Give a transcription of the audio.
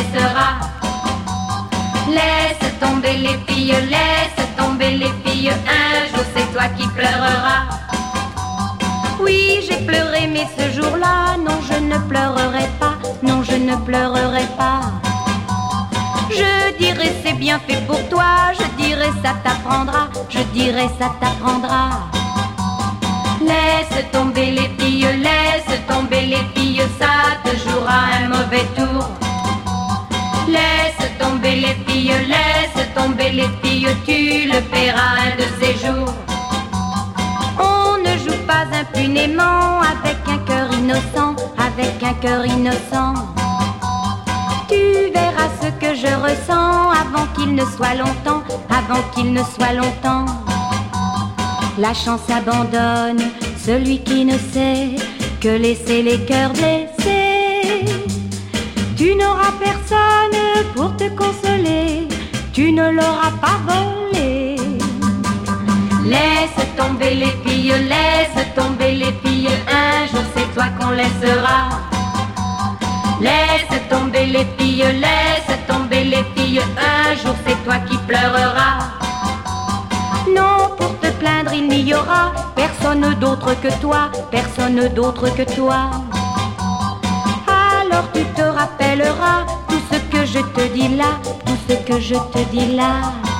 laissera. Laisse tomber les filles, laisse tomber les filles, un jour c'est toi qui pleureras. Oui, j'ai pleuré, mais ce jour-là, non, je ne pleurerai pas, non, je ne pleurerai pas. Je dirais c'est bien fait pour toi, je dirais ça t'apprendra, je dirais ça t'apprendra. Laisse tomber les filles, laisse tomber les filles, ça te jouera un mauvais tour. Laisse tomber les filles, laisse tomber les filles, tu le paieras un de ces jours. On ne joue pas impunément avec un cœur innocent, avec un cœur innocent. Tu verras ce que je ressens avant qu'il ne soit longtemps, avant qu'il ne soit longtemps. La chance abandonne celui qui ne sait que laisser les cœurs blessés. Tu n'auras personne pour te consoler, tu ne l'auras pas volé. Laisse tomber les filles, laisse tomber les filles, un jour c'est toi qu'on laissera. Laisse tomber les filles, laisse tomber les filles, un jour c'est toi qui pleureras. Non, pour te plaindre il n'y aura personne d'autre que toi, personne d'autre que toi. Alors tu te rappelleras tout ce que je te dis là, tout ce que je te dis là.